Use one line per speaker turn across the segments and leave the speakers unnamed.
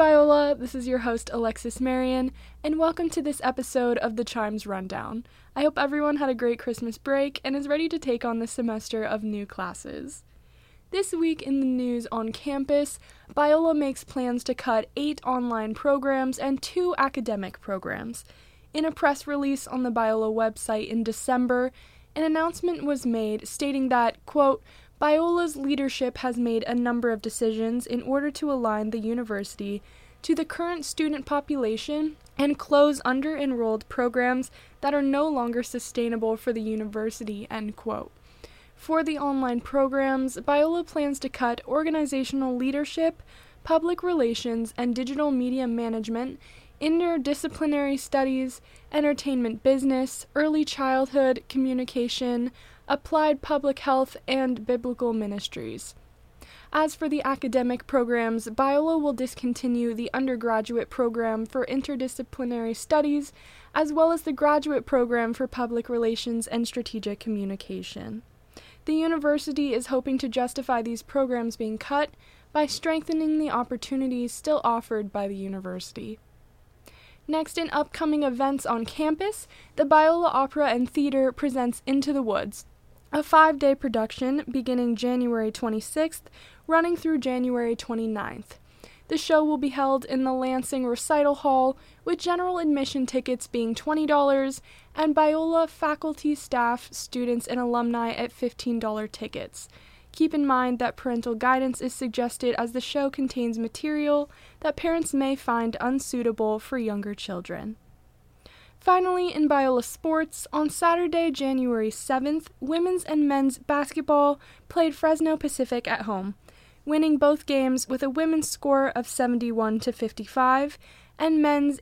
Viola, this is your host Alexis Marion, and welcome to this episode of the Chimes Rundown. I hope everyone had a great Christmas break and is ready to take on the semester of new classes. This week in the news on campus, Biola makes plans to cut 8 online programs and 2 academic programs. In a press release on the Biola website in December, an announcement was made stating that, quote, Biola's leadership has made a number of decisions in order to align the university to the current student population and close under-enrolled programs that are no longer sustainable for the university, end quote. For the online programs, Biola plans to cut organizational leadership, public relations, and digital media management, interdisciplinary studies, entertainment business, early childhood communication, applied public health, and biblical ministries. As for the academic programs, Biola will discontinue the undergraduate program for interdisciplinary studies, as well as the graduate program for public relations and strategic communication. The university is hoping to justify these programs being cut by strengthening the opportunities still offered by the university. Next, in upcoming events on campus, the Biola Opera and Theater presents Into the Woods, a 5-day production beginning January 26th, running through January 29th. The show will be held in the Lansing Recital Hall, with general admission tickets being $20 and Biola faculty, staff, students, and alumni at $15 tickets. Keep in mind that parental guidance is suggested as the show contains material that parents may find unsuitable for younger children. Finally, in Biola sports, on Saturday, January 7th, women's and men's basketball played Fresno Pacific at home, winning both games with a women's score of 71-55 and men's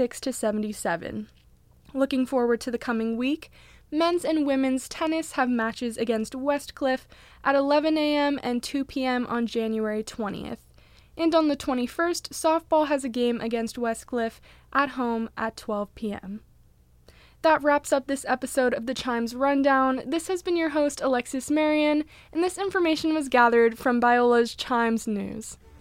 86-77. Looking forward to the coming week, men's and women's tennis have matches against Westcliff at 11 a.m. and 2 p.m. on January 20th. And on the 21st, softball has a game against Westcliff at home at 12 p.m. That wraps up this episode of the Chimes Rundown. This has been your host, Alexis Marion, and this information was gathered from Biola's Chimes News.